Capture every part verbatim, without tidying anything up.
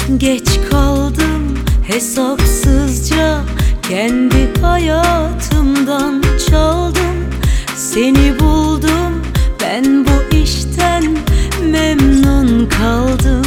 Geç kaldım hesapsızca, kendi hayatımdan çaldım. Seni buldum, ben bu işten memnun kaldım.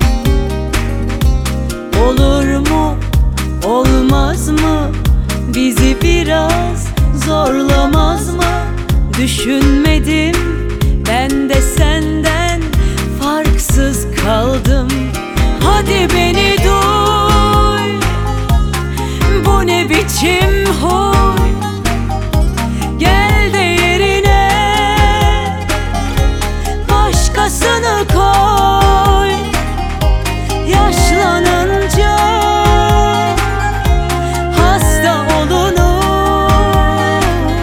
Olur mu, olmaz mı, bizi biraz zorlamaz mı? Düşünmedim, ben de senden farksız kaldım. Hadi beni duy, bu ne biçim huy? Gel de yerine başkasını koy. Yaşlanınca hasta olunur,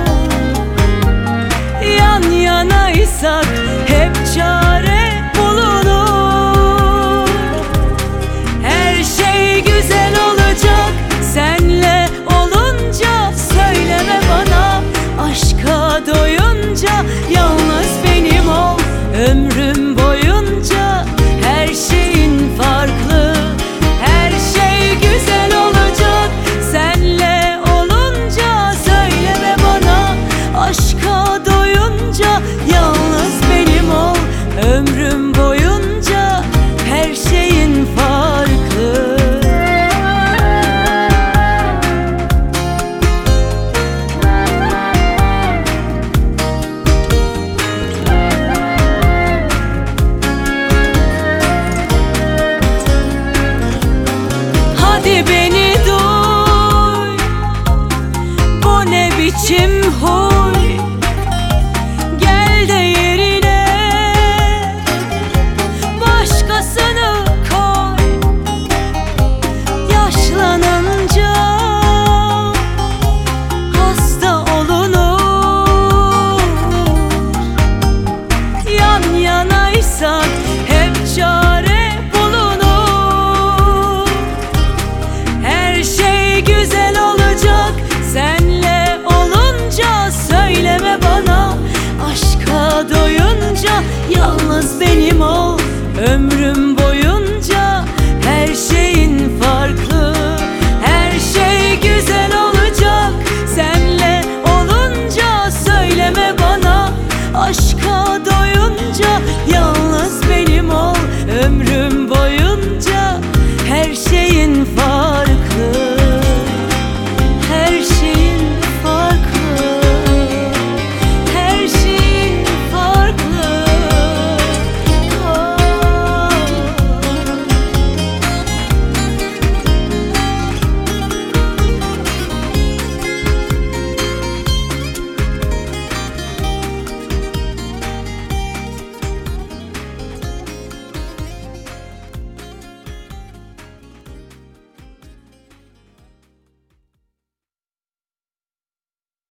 yan yanaysak hep çare bulunur. Her şey güzel olacak senle olunca, söyleme bana aşka doyunca. Yalnız benim ol ömrüm boyunca, her şeyin farklı. Her şey güzel olacak senle olunca, söyleme bana aşka doyunca. Yalnız benim ol ömrüm boyunca, her şeyin farklı. Hadi beni duy, bu ne biçim huy? Gel de yerine başkasını koy. Yaşlanınca hasta olunur, yan yanaysak hep çare bulunur. Her şey güzel olacak senle olunca, söyleme bana aşka doyunca. Yalnız benim ol ömrüm